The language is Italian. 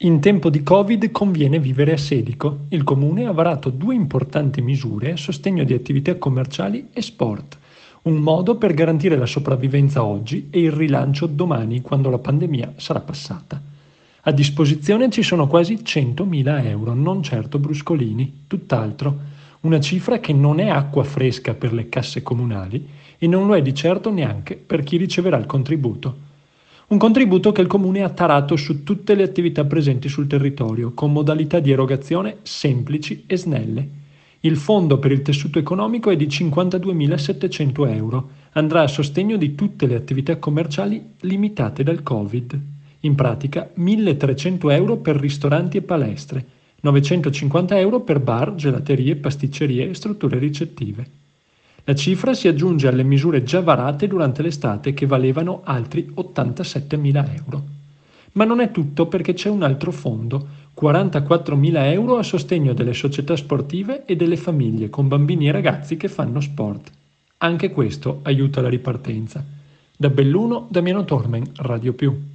In tempo di Covid conviene vivere a Sedico. Il comune ha varato due importanti misure a sostegno di attività commerciali e sport, un modo per garantire la sopravvivenza oggi e il rilancio domani quando la pandemia sarà passata. A disposizione ci sono quasi 100.000 euro, non certo bruscolini, tutt'altro, una cifra che non è acqua fresca per le casse comunali e non lo è di certo neanche per chi riceverà il contributo. Un contributo che il Comune ha tarato su tutte le attività presenti sul territorio, con modalità di erogazione semplici e snelle. Il fondo per il tessuto economico è di 52.700 euro. Andrà a sostegno di tutte le attività commerciali limitate dal Covid. In pratica 1.300 euro per ristoranti e palestre, 950 euro per bar, gelaterie, pasticcerie e strutture ricettive. La cifra si aggiunge alle misure già varate durante l'estate che valevano altri 87.000 euro. Ma non è tutto perché c'è un altro fondo, 44.000 euro a sostegno delle società sportive e delle famiglie con bambini e ragazzi che fanno sport. Anche questo aiuta la ripartenza. Da Belluno, Damiano Tormen, Radio Più.